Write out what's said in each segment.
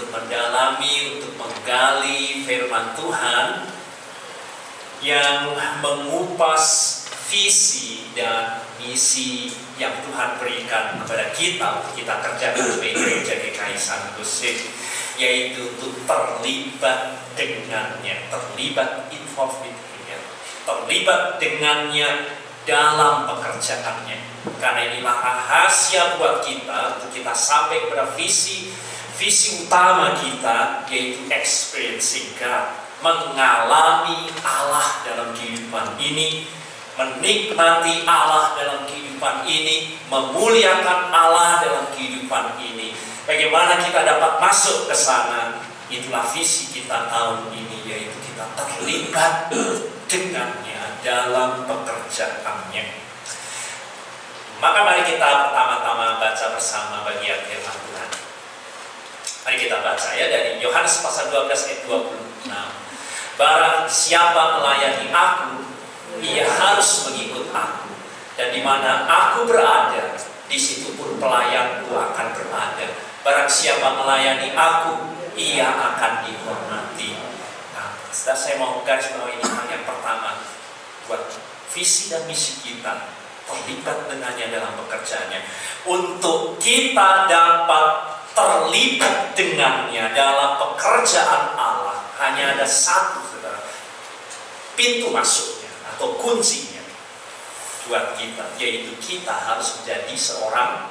untuk mendalami, untuk menggali firman Tuhan yang mengupas visi dan misi yang Tuhan berikan kepada kita untuk kita kerjakan sebagai gereja GKI San Jose, yaitu untuk terlibat dengannya, terlibat involved with Him, terlibat dengannya dalam pekerjaannya. Karena inilah rahasia buat kita untuk kita sampai kepada visi utama kita, yaitu experiencing God, mengalami Allah dalam kehidupan ini, menikmati Allah dalam kehidupan ini, memuliakan Allah dalam kehidupan ini. Bagaimana kita dapat masuk ke sana? Itulah visi kita tahun ini, yaitu kita terlibat dengannya dalam pekerjaannya. Maka mari kita pertama-tama baca bersama bagian firman Tuhan. Mari kita baca ya dari Yohanes pasal 12 ayat 26. Barang siapa melayani aku, ia harus mengikut aku, dan di mana aku berada, di situ pun pelayanku akan berada. Barang siapa melayani aku, ia akan dihormati. Nah, saya mau garis bawahi ini yang pertama, buat visi dan misi kita, terlibat dengannya dalam pekerjaannya. Untuk kita dapat terlibat dengannya dalam pekerjaan Allah, hanya ada satu, saudara, pintu masuknya atau kuncinya buat kita, yaitu kita harus menjadi seorang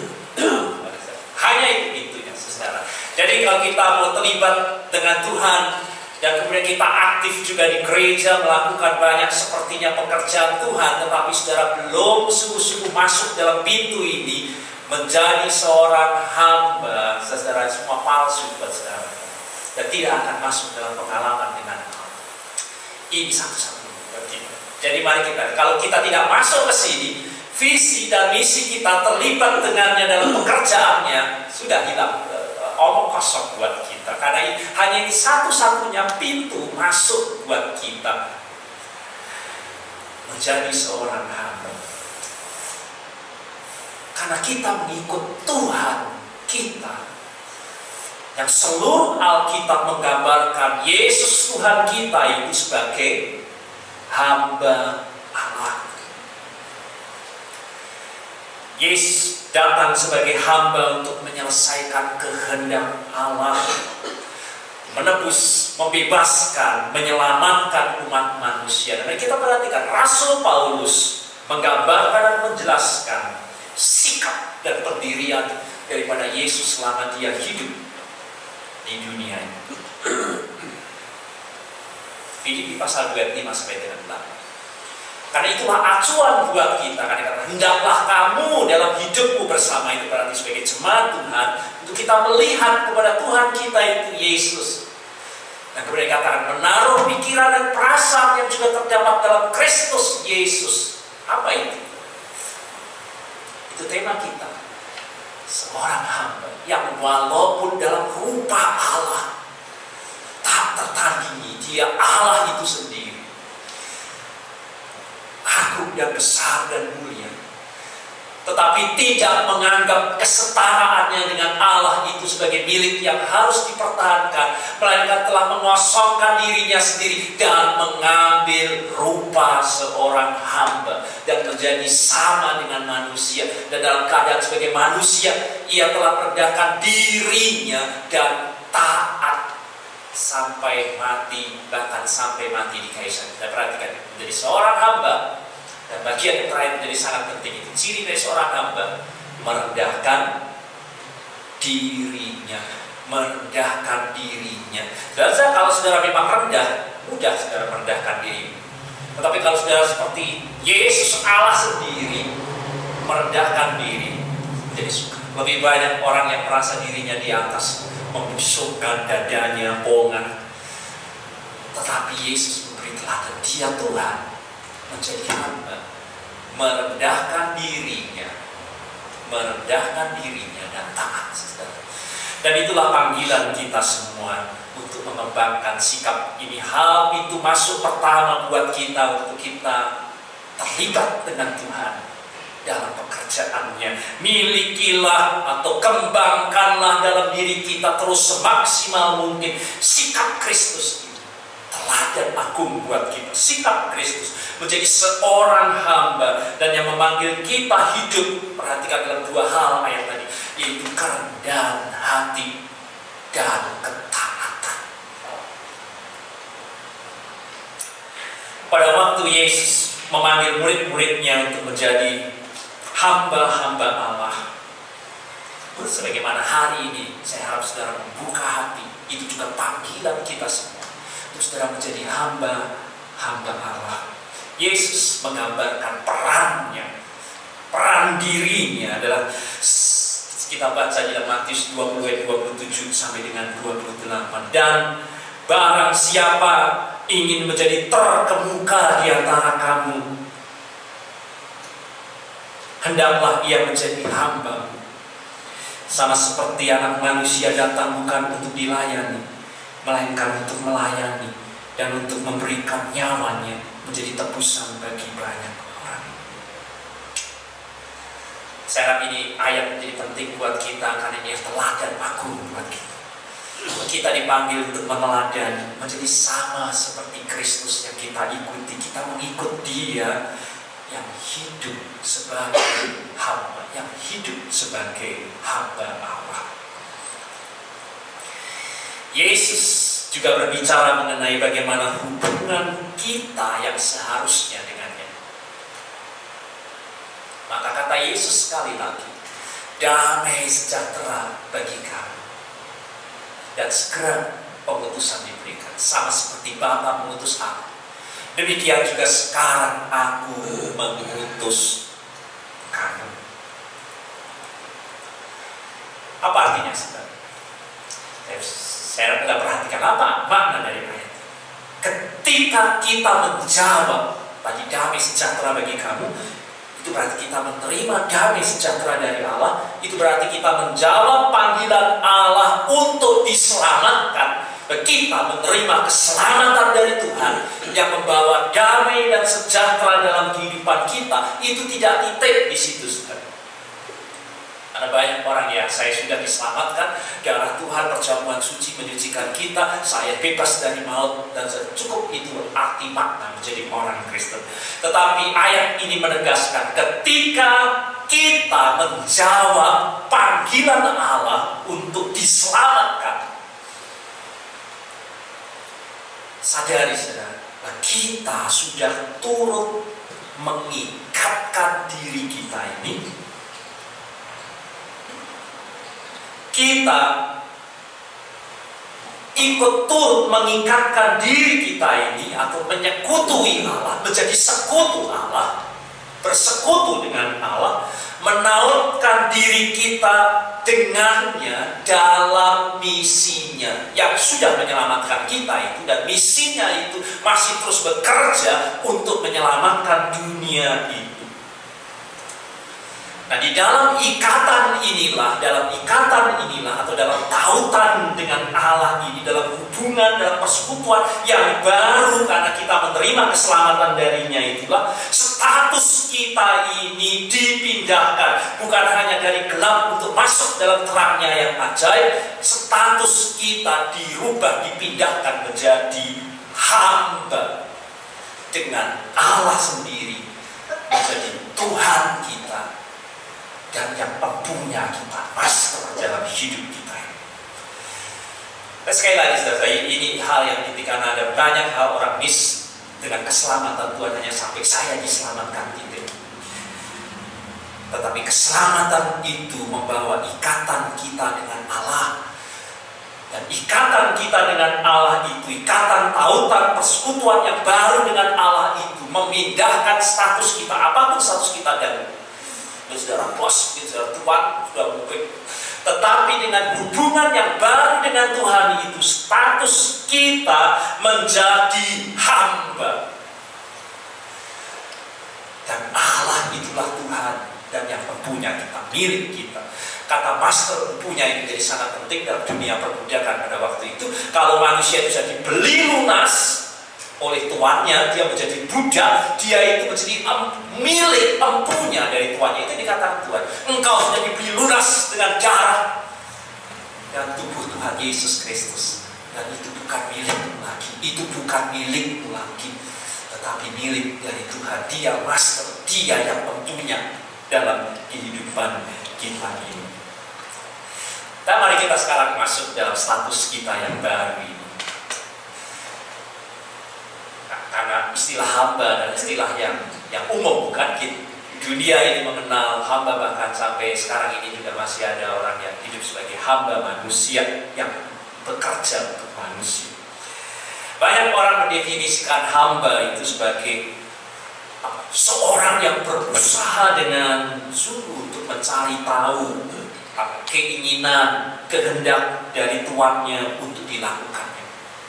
hanya itu pintunya, saudara. Jadi kalau kita mau terlibat dengan Tuhan dan kemudian kita aktif juga di gereja, melakukan banyak sepertinya pekerjaan Tuhan, tetapi saudara belum sungguh-sungguh masuk dalam pintu ini, menjadi seorang hamba, saudara, semua palsu buat saudara, dan tidak akan masuk dalam pengalaman dengan Allah. Ini satu-satunya buat kita. Jadi mari kita, kalau kita tidak masuk ke sini, visi dan misi kita terlibat dengannya dalam pekerjaannya, sudah hilang, omong kosong buat kita. Karena hanya ini satu-satunya pintu masuk buat kita menjadi seorang hamba. Karena kita mengikut Tuhan kita, yang seluruh Alkitab menggambarkan Yesus Tuhan kita itu sebagai hamba Allah. Yesus datang sebagai hamba untuk menyelesaikan kehendak Allah, menebus, membebaskan, menyelamatkan umat manusia. Dan kita perhatikan Rasul Paulus menggambarkan dan menjelaskan sikap dan pendirian daripada Yesus selama dia hidup di dunia ini. Filipi pasal 25 sampai dengan 8. Karena itulah acuan buat kita. Karena hendaklah kamu dalam hidupmu bersama, itu berarti sebagai jemaat Tuhan, untuk kita melihat kepada Tuhan kita itu Yesus. Dan kemudian dikatakan menaruh pikiran dan perasaan yang juga terdapat dalam Kristus Yesus. Apa itu? Itu tema kita. Seorang hamba yang walaupun dalam rupa Allah, tak tertandingi, dia Allah itu sendiri, agung dan besar dan mulia, tetapi tidak menganggap kesetaraannya dengan Allah itu sebagai milik yang harus dipertahankan, melainkan telah mengosongkan dirinya sendiri dan mengambil rupa seorang hamba dan menjadi sama dengan manusia. Dan dalam keadaan sebagai manusia, ia telah merendahkan dirinya dan taat sampai mati, bahkan sampai mati di kayu salib. Kita perhatikan, menjadi seorang hamba. Dan bagian yang terakhir menjadi sangat penting, itu ciri dari seorang hamba, merendahkan dirinya, merendahkan dirinya. Dan kalau saudara memang rendah, mudah saudara merendahkan diri. Tetapi kalau saudara seperti Yesus Allah sendiri, merendahkan diri, jadi lebih banyak orang yang merasa dirinya di atas, membusukkan dadanya, bongat. Tetapi Yesus memberi teladan, dia Tuhan, menjadi hamba, merendahkan dirinya dan taat. Dan itulah panggilan kita semua untuk mengembangkan sikap ini. Hal itu masuk pertama buat kita, untuk kita terlibat dengan Tuhan dalam pekerjaannya. Milikilah atau kembangkanlah dalam diri kita terus semaksimal mungkin sikap Kristus ini. Teladan agung buat kita. Sikap Kristus menjadi seorang hamba dan yang memanggil kita hidup. Perhatikan dalam dua hal ayat tadi, yaitu kerendahan hati dan ketaatan. Pada waktu Yesus memanggil murid-muridnya untuk menjadi hamba-hamba Allah, sebagaimana hari ini saya harap saudara membuka hati, itu juga panggilan kita semua untuk saudara menjadi hamba-hamba Allah. Yesus menggambarkan perannya, peran dirinya adalah, kita baca di dalam Matius 20 ayat 27 sampai dengan 28. Dan barang siapa ingin menjadi terkemuka di antara kamu, hendaklah ia menjadi hamba. Sama seperti Anak Manusia datang bukan untuk dilayani, melainkan untuk melayani dan untuk memberikan nyawanya menjadi tebusan bagi banyak orang. Saya harap ini ayat menjadi penting buat kita, karena ini teladan agung buat kita. Kita dipanggil untuk meneladani, menjadi sama seperti Kristus yang kita ikuti. Kita mengikut Dia yang hidup sebagai hamba, yang hidup sebagai hamba Allah. Yesus juga berbicara mengenai bagaimana hubungan kita yang seharusnya dengannya. Maka kata Yesus sekali lagi, damai sejahtera bagi kamu. Dan segera pengutusan diberikan, sama seperti Bapa mengutus aku, demikian juga sekarang aku mengutus kamu. Apa artinya saudara? Saya tidak perhatikan apa makna dari ayat. Ketika kita menjawab tadi damai sejahtera bagi kamu, itu berarti kita menerima damai sejahtera dari Allah. Itu berarti kita menjawab panggilan Allah untuk diselamatkan. Kita menerima keselamatan dari Tuhan yang membawa damai dan sejahtera dalam kehidupan kita. Itu tidak titik di situ, saudara. Ada banyak orang yang saya sudah diselamatkan, darah Tuhan perjamuan suci menyucikan kita, saya bebas dari maut, dan cukup itu arti makna menjadi orang Kristen. Tetapi ayat ini menegaskan ketika kita menjawab panggilan Allah untuk diselamatkan, sadari saudara, kita sudah turut mengikatkan diri kita ini. Kita ikut turut mengikatkan diri kita ini atau menyekutui Allah, menjadi sekutu Allah, bersekutu dengan Allah, menautkan diri kita dengannya dalam misinya yang sudah menyelamatkan kita itu, dan misinya itu masih terus bekerja untuk menyelamatkan dunia ini. Nah, di dalam ikatan inilah atau dalam tautan dengan Allah ini, dalam hubungan, dalam persekutuan yang baru karena kita menerima keselamatan darinya, itulah status kita ini dipindahkan, bukan hanya dari gelap untuk masuk dalam terangnya yang ajaib. Status kita dirubah, dipindahkan menjadi hamba dengan Allah sendiri, menjadi Tuhan kita dan yang mempunyai kita, master dalam hidup kita. Dan sekali lagi saudara, ini hal yang ketika ada banyak hal orang miss dengan keselamatan Tuhan hanya sampai saya diselamatkan gitu. Tetapi keselamatan itu membawa ikatan kita dengan Allah. Dan ikatan kita dengan Allah itu, ikatan tautan persekutuan yang baru dengan Allah itu memindahkan status kita, apapun status kita dahulu. Saudara bos, saudara tuan, sudah mungkin. Tetapi dengan hubungan yang baru dengan Tuhan itu, status kita menjadi hamba. Dan Allah itulah Tuhan dan yang mempunyai kita, milik kita. Kata master mempunyai menjadi sangat penting dalam dunia perbudakan pada waktu itu. Kalau manusia bisa dibeli lunas, oleh tuannya, dia menjadi budak, dia itu menjadi milik empunya dari tuannya. Itu dikatakan Tuhan, engkau sudah dibeli lunas dengan darah dan tubuh Tuhan Yesus Kristus. Dan itu bukan milikmu lagi, itu bukan milikmu lagi, tetapi milik dari Tuhan. Dia master, dia yang empunya dalam kehidupan kita ini. Dan mari kita sekarang masuk dalam status kita yang baru ini. Karena istilah hamba dan istilah yang umum, bukan? Dunia ini mengenal hamba, bahkan sampai sekarang ini juga masih ada orang yang hidup sebagai hamba manusia yang bekerja untuk manusia. Banyak orang mendefinisikan hamba itu sebagai seorang yang berusaha dengan sungguh untuk mencari tahu keinginan, kehendak dari tuannya untuk dilakukannya.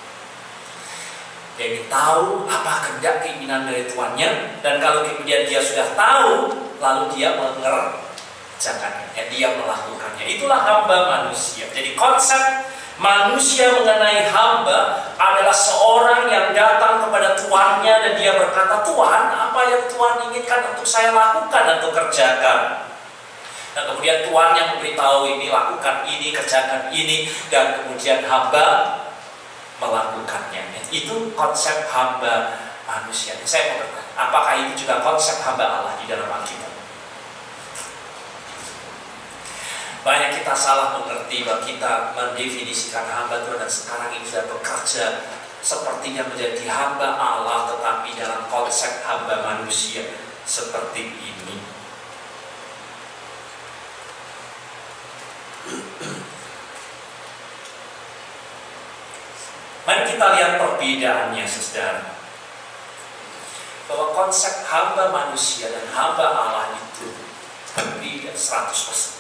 Dia ingin tahu apa kehendak, keinginan dari tuannya, dan kalau kemudian dia sudah tahu, lalu dia mengerjakannya, dia melakukannya. Itulah hamba manusia. Jadi konsep manusia mengenai hamba adalah seorang yang datang kepada tuannya dan dia berkata, Tuhan, apa yang Tuhan inginkan untuk saya lakukan atau kerjakan? Dan kemudian Tuhan yang memberitahu ini, lakukan ini, kerjakan ini, dan kemudian hamba melakukannya. Itu konsep hamba manusia. Saya mau bertanya, apakah ini juga konsep hamba Allah di dalam Alkitab? Banyak kita salah mengerti bahwa kita mendefinisikan hamba Tuhan dan sekarang ini sudah bekerja sepertinya menjadi hamba Allah, tetapi dalam konsep hamba manusia seperti ini. Mari kita lihat perbedaannya, saudara. Bahwa konsep hamba manusia dan hamba Allah itu berbeda 100%.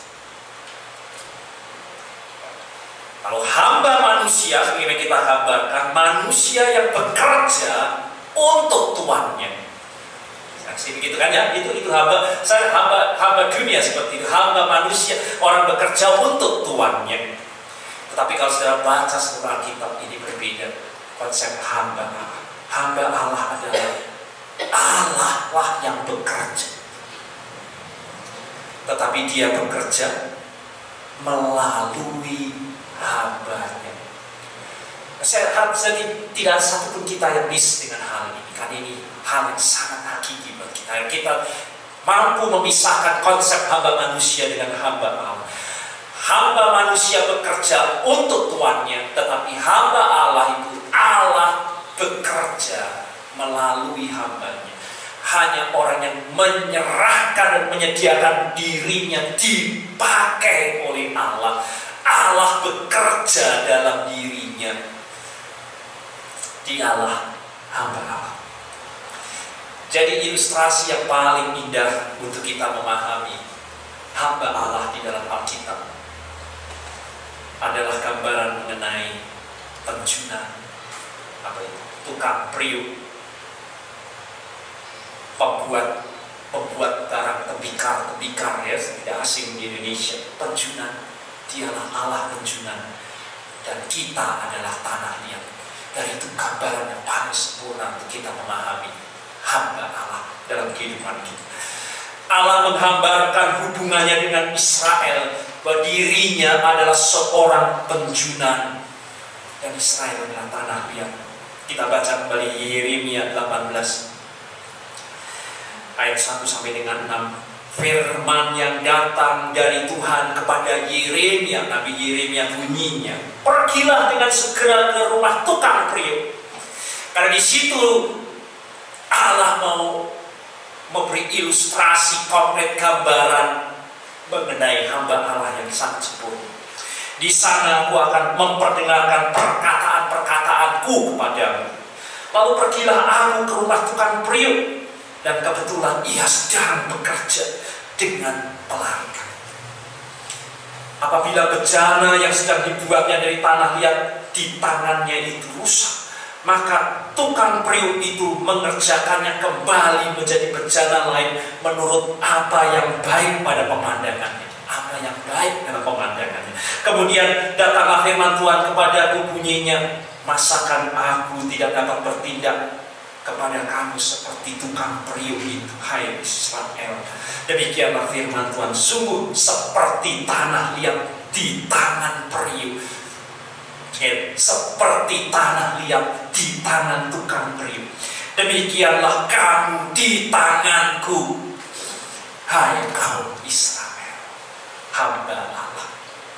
Kalau hamba manusia, seperti kita gambarkan, manusia yang bekerja untuk tuannya. Saksi begitu kan ya? Itu hamba. Saya hamba dunia seperti itu, hamba manusia, orang bekerja untuk tuannya. Tetapi kalau saudara baca seluruh Alkitab, ini berbeda. Konsep hamba Allah. Hamba Allah adalah Allah lah yang bekerja. Tetapi dia bekerja melalui hambanya. Saya harap tidak satupun kita yang miss dengan hal ini. Karena ini hal yang sangat hakiki buat kita. Kita mampu memisahkan konsep hamba manusia dengan hamba Allah. Hamba manusia bekerja untuk tuannya, tetapi hamba Allah itu Allah bekerja melalui hambanya. Hanya orang yang menyerahkan dan menyediakan dirinya dipakai oleh Allah. Allah bekerja dalam dirinya. Dialah hamba Allah. Jadi ilustrasi yang paling indah untuk kita memahami hamba Allah di dalam Alkitab adalah gambaran mengenai penjunan, tukang priuk, pembuat barang tembikar ya, tidak asing di Indonesia. Penjunan, dialah Allah penjunan, dan kita adalah tanah liat. Dari itu gambaran yang paling sempurna untuk kita memahami hamba Allah dalam kehidupan kita. Allah menggambarkan hubungannya dengan Israel, bahwa dirinya adalah seorang penjunan dan Israel adalah tanah liat. Kita baca kembali Yeremia 18 ayat 1 sampai dengan 6. Firman yang datang dari Tuhan kepada Yeremia, Nabi Yeremia, bunyinya, pergilah dengan segera ke rumah tukang priuk. Karena di situ Allah mau memberi ilustrasi konkret, gambaran mengenai hamba Allah yang sangat sempurna. Di sana aku akan memperdengarkan perkataan-perkataanku kepadamu. Lalu pergilah aku ke rumah tukang priuk, dan kebetulan ia sedang bekerja dengan pelarikan. Apabila bejana yang sedang dibuatnya dari tanah liat di tangannya itu rusak, maka tukang priuk itu mengerjakannya kembali menjadi bejana lain menurut apa yang baik pada pemandangannya. Apa yang baik dalam pemandangannya. Kemudian datanglah firman Tuhan kepadaku, bunyinya, masakan aku tidak dapat bertindak kepada kamu seperti tukang periuk itu, hai Israel. Demikianlah firman Tuhan, sungguh seperti tanah liat di tangan periuk. Seperti tanah liat di tangan tukang periuk, demikianlah kamu di tanganku, hai kaum Israel, hamba Allah.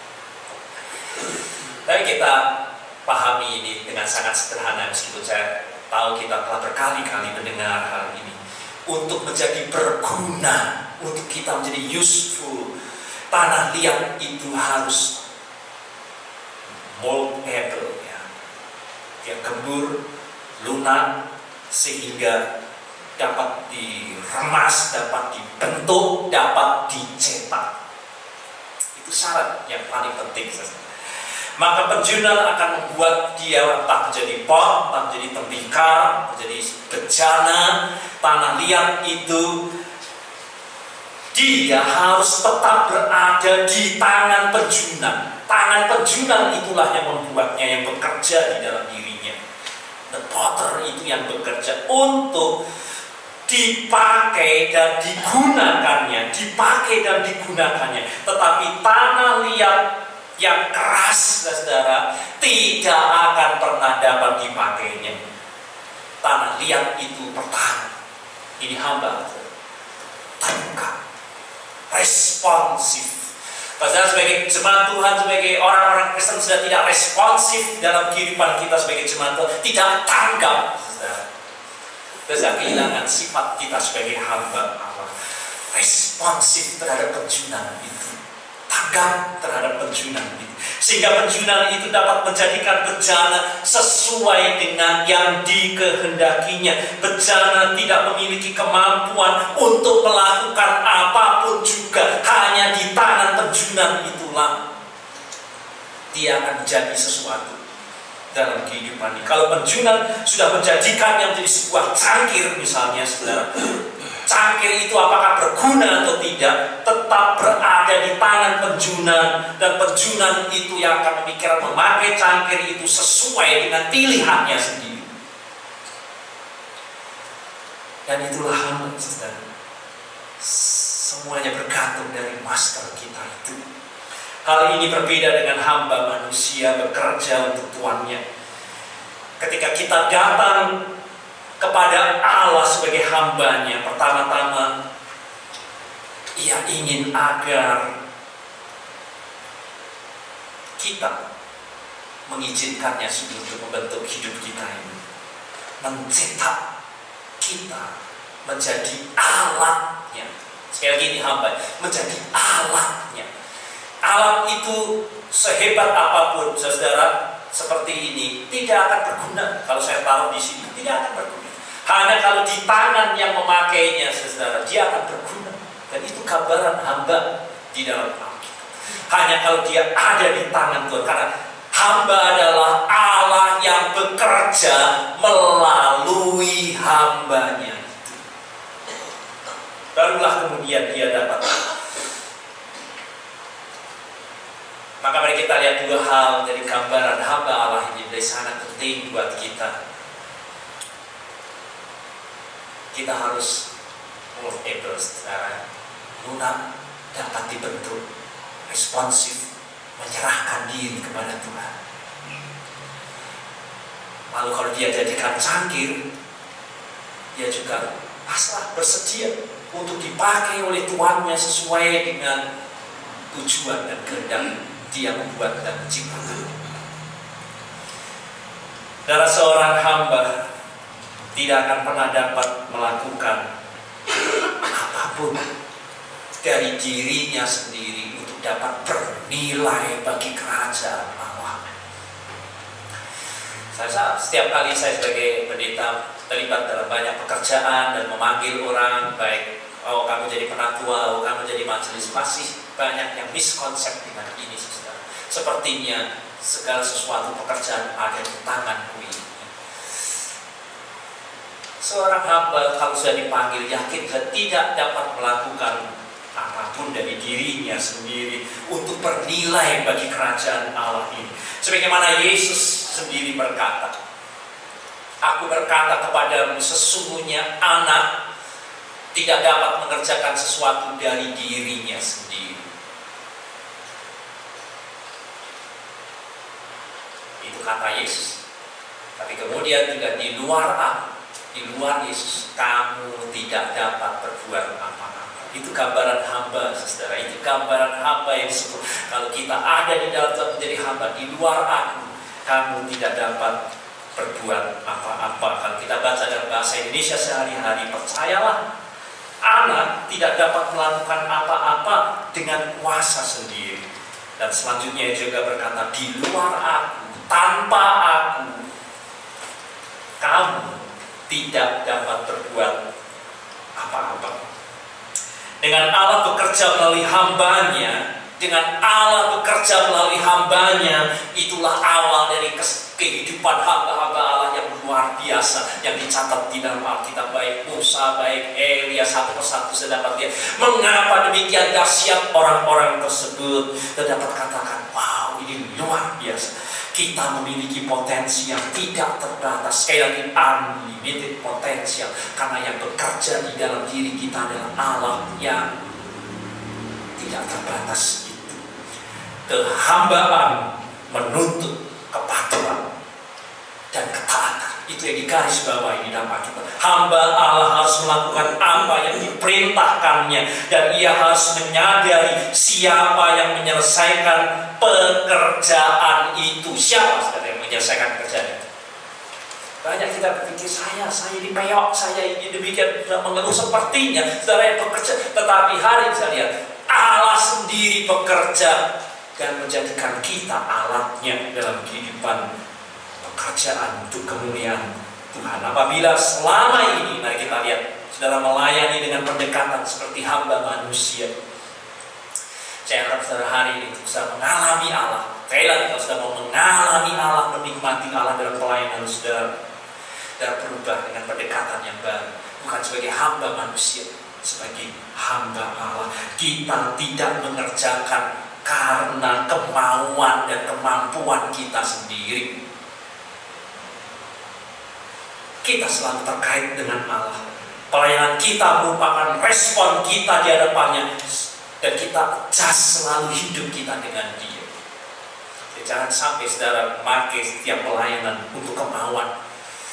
Tapi kita pahami ini dengan sangat sederhana, meskipun saya tahu kita telah berkali-kali mendengar hal ini. Untuk menjadi berguna, untuk kita menjadi useful, tanah liat itu harus moldable, ya. Dia gembur, lunak, sehingga dapat diremas, dapat dibentuk, dapat dicetak. Itu syarat yang paling penting. Maka penjunan akan membuat dia entah menjadi pot, entah menjadi tembikar, menjadi bejana. Tanah liat itu dia harus tetap berada di tangan penjunan. Tangan penjunan itulah yang membuatnya, yang bekerja di dalam dirinya. The potter itu yang bekerja untuk dipakai dan digunakannya, Tetapi tanah liat yang keras, saudara, tidak akan pernah dapat dipakainya. Tanah liat itu bertahan. Ini hamba, terbuka, responsif. Saudara, sebagai jemaat Tuhan, sebagai orang-orang Kristen sudah tidak responsif dalam kehidupan kita sebagai jemaat Tuhan, tidak tanggap, saudara. Kita kehilangan sifat kita sebagai hamba Allah. Responsif terhadap penjunan itu, tanggap terhadap penjunan itu, sehingga penjunan itu dapat menjadikan bejana sesuai dengan yang dikehendakinya. Bejana tidak memiliki kemampuan untuk melakukan apapun juga, hanya di tangan penjunan itulah dia akan menjadi sesuatu dalam kehidupan ini. Kalau penjunan sudah menjadikannya menjadi sebuah cangkir, misalnya, saudara, cangkir itu apakah berguna atau tidak, tetap berada di tangan penjunan, dan penjunan itu yang akan memikirkan memakai cangkir itu sesuai dengan pilihannya sendiri. Dan itulah hamba, saudara. Semuanya bergantung dari master kita itu. Hal ini berbeda dengan hamba manusia bekerja untuk tuannya. Ketika kita datang kepada Allah sebagai hambanya, pertama-tama Ia ingin agar kita mengizinkannya untuk membentuk hidup kita ini, mencetak kita menjadi alatnya. Sekali lagi, ini hamba menjadi alatnya. Alat itu sehebat apapun, saudara, seperti ini tidak akan berguna kalau saya taruh di sini, tidak akan berguna. Hanya kalau di tangan yang memakainya, saudara, dia akan berguna. Dan itu gambaran hamba di dalam Alkitab. Hanya kalau dia ada di tangan Tuhan, karena hamba adalah Allah yang bekerja melalui hambanya itu. Barulah kemudian dia dapat. Maka mari kita lihat dua hal dari gambaran hamba Allah ini, menjadi sangat penting buat kita. Kita harus moldable, secara lunak, dapat dibentuk, responsif, menyerahkan diri kepada Tuhan. Lalu kalau dia jadikan cangkir, dia juga pasrah, bersedia untuk dipakai oleh tuannya sesuai dengan tujuan dan kehendak Dia membuat dan menciptakan. Darah seorang hamba tidak akan pernah dapat melakukan apapun dari dirinya sendiri untuk dapat bernilai bagi kerajaan Allah. Saya setiap kali saya sebagai pendeta terlibat dalam banyak pekerjaan dan memanggil orang, baik kamu jadi penatua, kamu jadi majelis, masih banyak yang miskonsep dengan ini, saudara. Sepertinya segala sesuatu pekerjaan ada di tanganku ini. Seorang hamba kalau sudah dipanggil, yakin tidak dapat melakukan apapun apapun dari dirinya sendiri untuk bernilai bagi kerajaan Allah ini. Sebagaimana Yesus sendiri berkata, "Aku berkata kepadamu, sesungguhnya anak tidak dapat mengerjakan sesuatu dari dirinya sendiri." Itu kata Yesus. Tapi kemudian juga di luar aku, di luar Yesus, kamu tidak dapat berbuat apa-apa. Itu gambaran hamba, saudara. Itu gambaran hamba yang disebut, kalau kita ada di dalam Tuhan menjadi hamba, di luar aku, kamu tidak dapat berbuat apa-apa. Kalau kita baca dalam bahasa Indonesia sehari-hari, percayalah, anak tidak dapat melakukan apa-apa dengan kuasa sendiri. Dan selanjutnya juga berkata, di luar aku, tanpa aku, kamu tidak dapat berbuat apa-apa. Dengan Allah bekerja melalui hambanya, dengan Allah bekerja melalui hambanya, itulah awal dari kehidupan hamba-hamba Allah yang luar biasa, yang dicatat di dalam Alkitab, baik Musa, baik Elia, satu persatu saya dapat lihat mengapa demikian dahsyat orang-orang tersebut. Kita dapat katakan, wow, ini luar biasa. Kita memiliki potensi yang tidak terbatas, sekali lagi unlimited potensial, karena yang bekerja di dalam diri kita adalah Allah yang tidak terbatas itu. Kehambaan menuntut kepatuhan dan ketaatan. Itu yang digarisbawahi di dalam Alkitab. Hamba Allah harus melakukan apa yang diperintahkannya, dan ia harus menyadari siapa yang menyelesaikan pekerjaan itu. Siapa saudara yang menyelesaikan pekerjaan itu? Banyak kita berpikir, saya dipeyok, saya ini demikian, mengeluh sepertinya saudara yang bekerja. Tetapi hari ini saya lihat Allah sendiri bekerja dan menjadikan kita alatnya dalam kehidupan pekerjaan untuk kemuliaan Tuhan. Apabila selama ini, mari kita lihat, saudara melayani dengan pendekatan seperti hamba manusia, saya harap saudara hari ini bisa mengalami Allah. Sekali lagi, kalau sudah mau mengalami Allah, menikmati Allah dalam pelayanan saudara, dan berubah dengan pendekatan yang baru, bukan sebagai hamba manusia, sebagai hamba Allah. Kita tidak mengerjakan karena kemauan dan kemampuan kita sendiri. Kita selalu terkait dengan Allah. Pelayanan kita merupakan respon kita di hadapannya, dan kita adjust selalu hidup kita dengan Dia. Jadi jangan sampai saudara memakai setiap pelayanan untuk kemauan,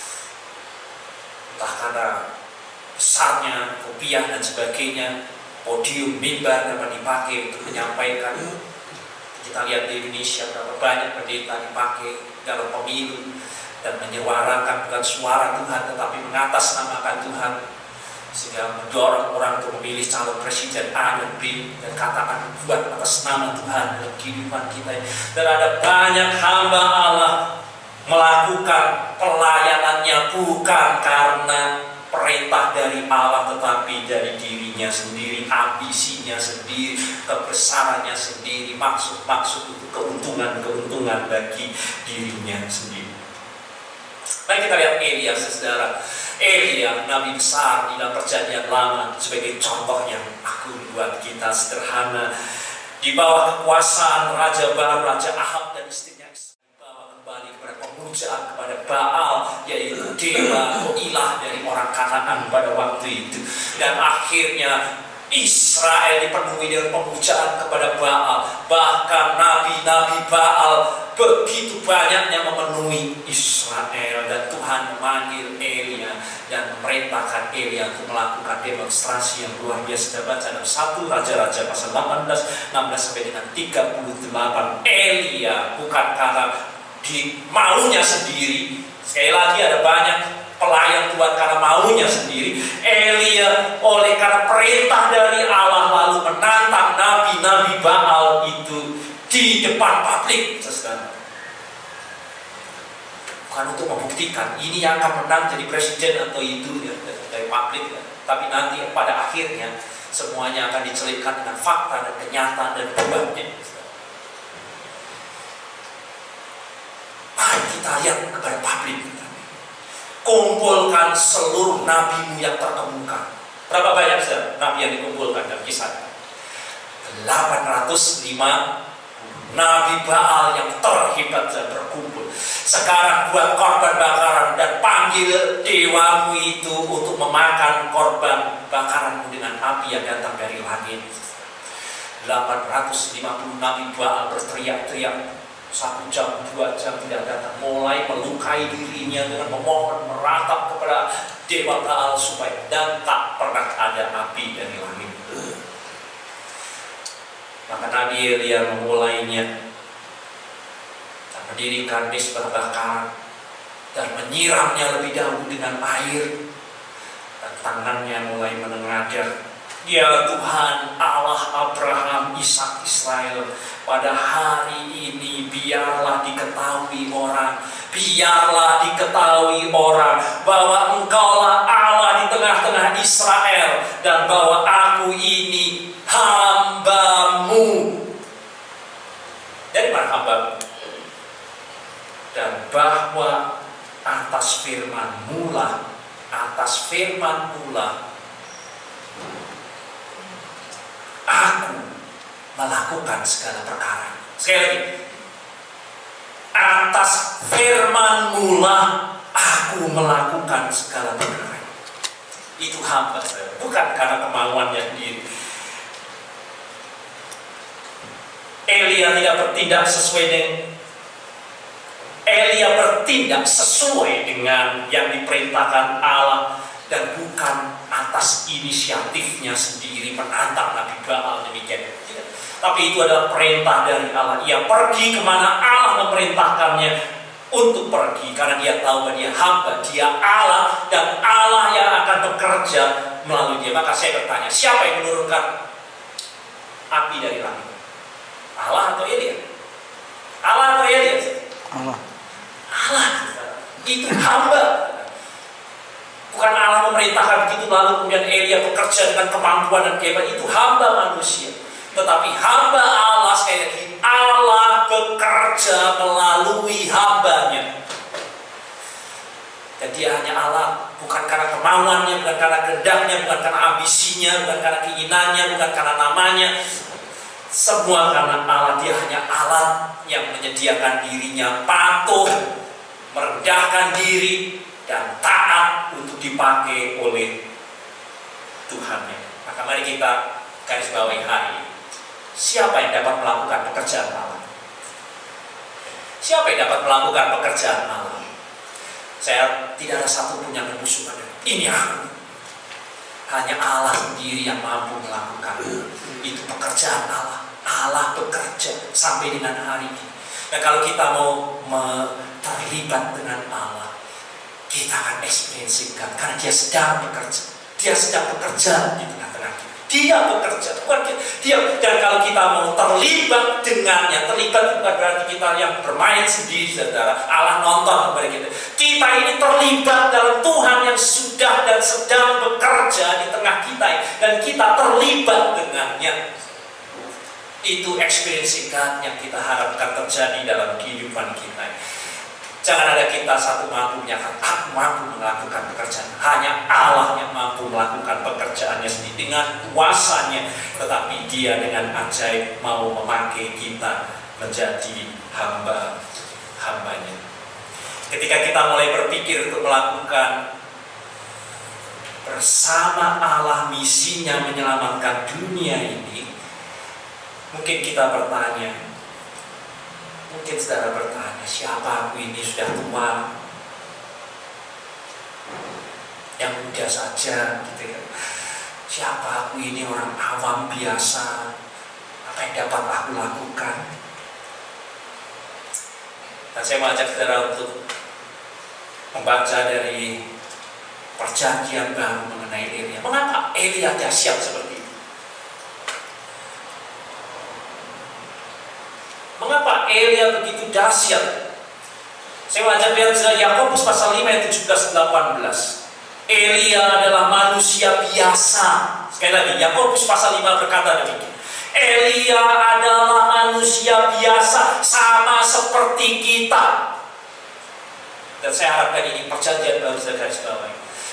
entah karena besarnya rupiah dan sebagainya, podium, mimbar dapat dipakai untuk menyampaikan. Kita lihat di Indonesia berapa banyak pendeta dipakai dalam pemilu dan menyuarakan bukan suara Tuhan tetapi mengatasnamakan Tuhan, sehingga mendorong orang untuk memilih calon presiden A dan B, dan katakan buat atas nama Tuhan dalam kehidupan kita. Dan ada banyak hamba Allah melakukan pelayanannya bukan karena perintah dari Allah, tetapi dari dirinya sendiri, ambisinya sendiri, kebesarannya sendiri, maksud-maksud untuk keuntungan bagi dirinya sendiri. Mari kita lihat Elia, saudara. Elia, nabi besar di dalam perjanjian lama, sebagai contoh yang agung buat kita, sederhana. Di bawah kekuasaan Raja Baal, Raja Ahab dan istrinya, dibawa kembali kepada pemujaan kepada Baal, yaitu dewa atau ilah dari orang Kanaan pada waktu itu. Dan akhirnya Israel dipenuhi dengan pemujaan kepada Baal. Bahkan nabi-nabi Baal begitu banyaknya memenuhi Israel, dan Tuhan memanggil Elia dan memerintahkan Elia untuk melakukan demonstrasi yang luar biasa. Kita baca dalam 1 Raja-Raja pasal 18 sampai dengan 38. Elia bukan karena di maunya sendiri. Sekali lagi, ada banyak pelayan Tuhan karena maunya sendiri. Elia oleh karena perintah dari Allah lalu menantang nabi-nabi Baal itu di depan publik, saudara. Bukan untuk membuktikan ini yang akan menang jadi presiden atau itu ya, dari publik ya. Tapi nanti pada akhirnya semuanya akan dicelipkan dengan fakta dan kenyataan dan buahnya. Mari kita lihat kepada publik. Kumpulkan seluruh nabimu yang terkemuka. Berapa banyak nabi yang dikumpulkan dalam kisah? 805 Nabi Baal yang terhebat dan berkumpul. Sekarang buat korban bakaran dan panggil dewamu itu untuk memakan korban bakaranmu dengan api yang datang dari langit. 850 Nabi Baal berteriak-teriak, 1 jam, 2 jam tidak datang. Mulai melukai dirinya dengan memohon, meratap kepada dewa Baal supaya, dan tak pernah ada api dari langit. Maka Nabi Elia memulainya dan mendirikan mezbah bakaran dan menyiramnya lebih dahulu dengan air, dan tangannya mulai menengadah. Ya Tuhan Allah Abraham, Ishak, Israel, pada hari ini biarlah diketahui orang bahwa Engkaulah Allah di tengah-tengah Israel, dan bahwa aku ini hamba-Mu. Dari mana hamba-Mu? Dan bahwa atas firman-Mu lah aku melakukan segala perkara. Sekali lagi, atas firman-Mu lah aku melakukan segala perkara. Itu hamba, bukan karena kemauannya sendiri. Elia bertindak sesuai dengan yang diperintahkan Allah, dan bukan atas inisiatifnya sendiri menantang Nabi Baal demikian. Tapi itu adalah perintah dari Allah. Ia pergi kemana Allah memerintahkannya untuk pergi, karena dia tahu bahwa dia hamba, dia Allah, dan Allah yang akan bekerja melalui dia. Maka saya bertanya, siapa yang menurunkan api dari langit? Allah atau Elia? Allah atau Elia? Allah. Itu hamba. Bukan Allah memerintahkan begitu lalu kemudian Elia bekerja dengan kemampuan dan kehebat. Itu hamba manusia. Tetapi hamba Allah, sekali lagi, Allah bekerja melalui hambanya. Dan dia hanya Allah, bukan karena kemauannya, bukan karena kehendaknya, bukan karena ambisinya, bukan karena keinginannya, bukan karena namanya. Semua karena Allah. Dia hanya Allah yang menyediakan dirinya patuh, merendahkan diri, dan taat untuk dipakai oleh Tuhannya. Maka mari kita garis bawahi hari ini. Siapa yang dapat melakukan pekerjaan Allah? Siapa yang dapat melakukan pekerjaan Allah? Saya tidak ada satupun yang bermusuh pada ini aku. Hanya Allah sendiri yang mampu melakukan. Itu pekerjaan Allah. Allah bekerja sampai dengan hari ini. Dan kalau kita mau terlibat dengan Allah, kita akan ekspresikan karena dia sedang bekerja. Dia sedang bekerja di tengah-tengah kita. Dia bekerja, bukan dia. Dan kalau kita mau terlibat dengannya, terlibat bukan berarti kita yang bermain sendiri, saudara. Allah nonton kepada kita. Kita ini terlibat dalam Tuhan yang sudah dan sedang bekerja di tengah kita, dan kita terlibat dengannya. Itu ekspresikan yang kita harapkan terjadi dalam kehidupan kita. Jangan ada kita satu mampu menyatakan, aku mampu melakukan pekerjaan. Hanya Allah yang mampu melakukan pekerjaannya sendiri dengan kuasanya. Tetapi dia dengan ajaib mau memakai kita menjadi hamba-hambanya. Ketika kita mulai berpikir untuk melakukan bersama Allah misinya menyelamatkan dunia ini, mungkin kita bertanya, mungkin saudara bertanya, siapa aku ini sudah tua, yang muda saja, gitu ya. Siapa aku ini orang awam biasa, apa yang dapat aku lakukan? Dan saya mengajak saudara untuk membaca dari perjanjian baru mengenai Elia. Mengapa Elia dahsyat seperti itu? Mengapa Elia begitu dahsyat? Saya mengajak lihat Yakobus pasal 5 ayat 17-18. Elia adalah manusia biasa. Sekali lagi, Yakobus pasal 5 berkata demikian. Elia adalah manusia biasa, sama seperti kita. Dan saya harapkan ini perjanjian baru saya garis bawahi.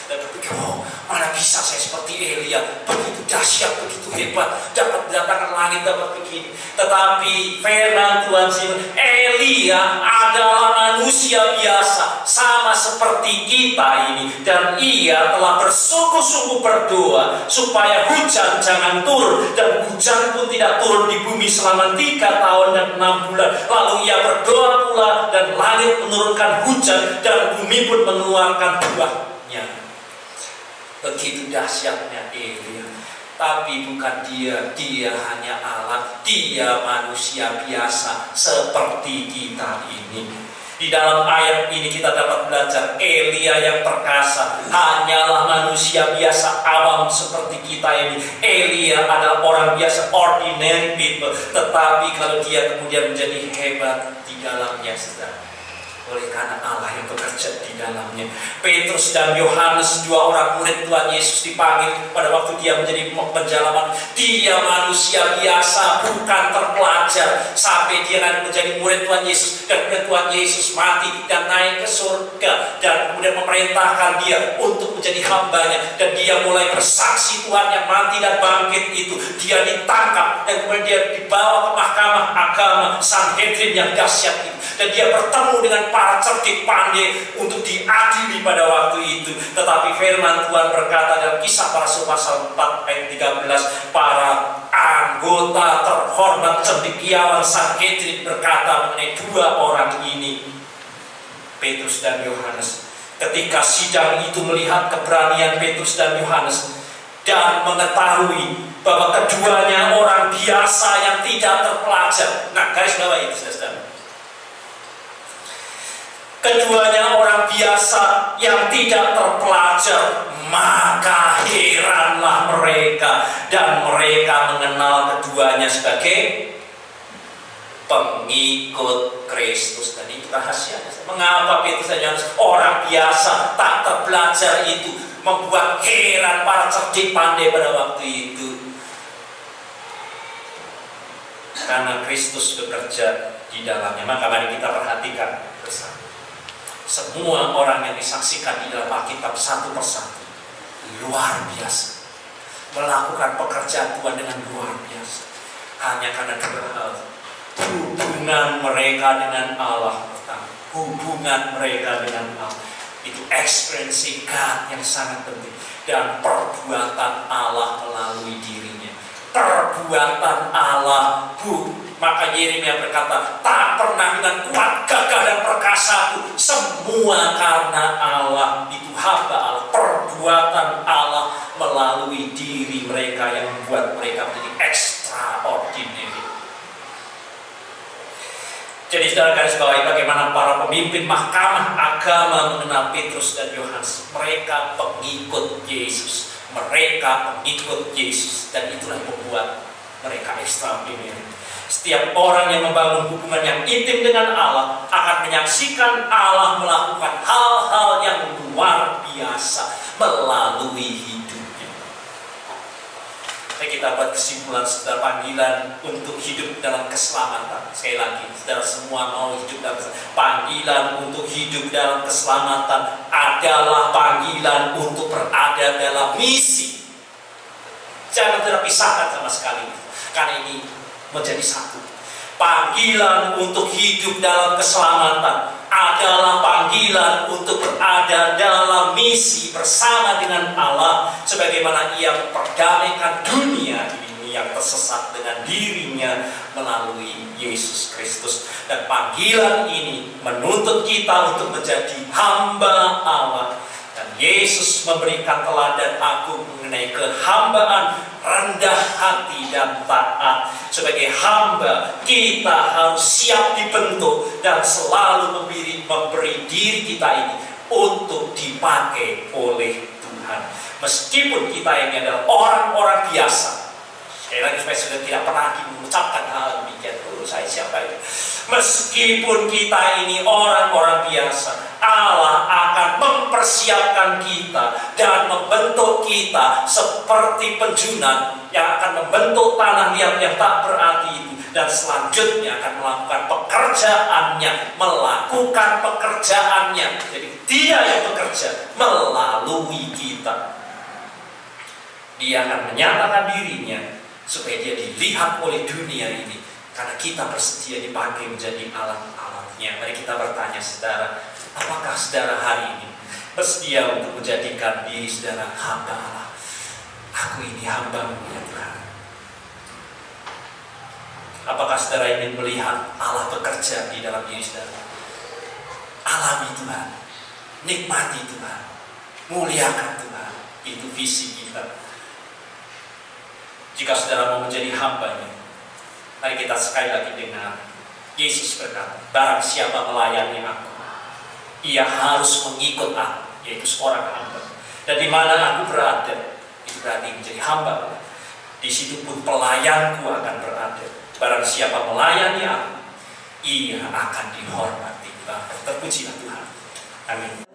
Dan berpikir, oh, mana bisa saya seperti Elia, begitu dahsyat, begitu hebat, dapat mendatangkan langit, dapat begini. Tetapi firman Tuhan sini, Elia adalah manusia biasa, sama seperti kita ini. Dan ia telah bersungguh-sungguh berdoa supaya hujan jangan turun. Dan hujan pun tidak turun di bumi selama 3 tahun dan 6 bulan. Lalu ia berdoa pula, dan langit menurunkan hujan, dan bumi pun mengeluarkan buahnya. Begitu dahsyatnya Elia. Tapi bukan dia hanya Allah, dia manusia biasa seperti kita ini. Di dalam ayat ini kita dapat belajar Elia yang perkasa hanyalah manusia biasa awam seperti kita ini. Elia adalah orang biasa, ordinary people. Tetapi kalau dia kemudian menjadi hebat di dalamnya, saudara, oleh karena Allah yang bekerja di dalamnya. Petrus dan Yohanes, 2 orang murid Tuhan Yesus, dipanggil pada waktu dia menjadi penjalaman. Dia manusia biasa, bukan terpelajar, sampai dia menjadi murid Tuhan Yesus. Dan kemudian Tuhan Yesus mati dan naik ke surga, dan kemudian memerintahkan dia untuk menjadi hambanya. Dan dia mulai bersaksi Tuhan yang mati dan bangkit itu. Dia ditangkap dan kemudian dia dibawa ke mahkamah agama Sanhedrin yang dahsyat itu. Dan dia bertemu dengan para cerdik pandai untuk diadili pada waktu itu. Tetapi firman Tuhan berkata dalam Kisah Para Rasul pasal 4 ayat 13, para anggota terhormat cendekiawan Sanhedrin berkata mengenai 2 orang ini, Petrus dan Yohanes. Ketika sidang itu melihat keberanian Petrus dan Yohanes dan mengetahui bahwa keduanya orang biasa yang tidak terpelajar. Nah, garis bawah itu, saudara. Keduanya orang biasa yang tidak terpelajar, maka heranlah mereka, dan mereka mengenal keduanya sebagai pengikut Kristus. Dan itu rahasianya. Mengapa Petrus dan Yohanes, orang biasa tak terpelajar itu, membuat heran para cerdik pandai pada waktu itu? Karena Kristus bekerja di dalamnya. Maka mari kita perhatikan bersama. Semua orang yang disaksikan di dalam Alkitab satu persatu luar biasa, melakukan pekerjaan Tuhan dengan luar biasa. Hanya karena 2 hal: hubungan mereka dengan Allah. Hubungan mereka dengan Allah itu experiencing God yang sangat penting, dan perbuatan Allah melalui dirinya. Perbuatan Allah, maka Yeremia berkata, tak pernah dengan kuat, gagah dan perkasaku, semua karena Allah. Itu hamba Allah, perbuatan Allah melalui diri mereka yang membuat mereka menjadi extraordinary. Jadi saudara garis bawahi bagaimana para pemimpin mahkamah agama mengenal Petrus dan Yohanes. Mereka pengikut Yesus, mereka pengikut Yesus, dan itulah yang membuat mereka extraordinary. Setiap orang yang membangun hubungan yang intim dengan Allah akan menyaksikan Allah melakukan hal-hal yang luar biasa melalui hidupnya. Kita buat kesimpulan, saudara, panggilan untuk hidup dalam keselamatan. Sekali lagi, saudara semua mau hidup dalam keselamatan. Panggilan untuk hidup dalam keselamatan adalah panggilan untuk berada dalam misi. Jangan terpisahkan sama sekali, karena ini menjadi satu. Panggilan untuk hidup dalam keselamatan adalah panggilan untuk berada dalam misi bersama dengan Allah, sebagaimana Ia memperdamaikan dunia ini yang tersesat dengan dirinya melalui Yesus Kristus. Dan panggilan ini menuntut kita untuk menjadi hamba Allah. Dan Yesus memberikan teladan agung mengenai kehambaan, rendah hati dan taat. Sebagai hamba, kita harus siap dibentuk dan selalu memberi diri kita ini untuk dipakai oleh Tuhan. Meskipun kita ini adalah orang-orang biasa. Sekali lagi supaya sudah tidak pernah mengucapkan hal demikian. Saya siapa itu? Meskipun kita ini orang-orang biasa, Allah akan mempersiapkan kita dan membentuk kita seperti penjunan yang akan membentuk tanah liat yang tak berarti itu. dan selanjutnya akan melakukan pekerjaannya. Jadi Dia yang bekerja melalui kita. Dia akan menyatakan dirinya supaya Dia dilihat oleh dunia ini, karena kita bersedia dipakai menjadi alat-alatnya. Mari kita bertanya, saudara, apakah saudara hari ini bersedia untuk menjadikan diri saudara hamba Allah? Aku ini hamba-Mu ya Tuhan. Apakah saudara ingin melihat Allah bekerja di dalam diri saudara? Alami Tuhan, nikmati Tuhan, muliakan Tuhan. Itu visi kita. Jika saudara mau menjadi hamba-Nya, mari kita sekali lagi dengar. Yesus berkata, barang siapa melayani aku, ia harus mengikut aku, yaitu seorang hamba. Dan di mana aku berada, itu berarti menjadi hamba. Di situ pun pelayanku akan berada. Barang siapa melayani aku, ia akan dihormati. Terpujilah Tuhan. Amin.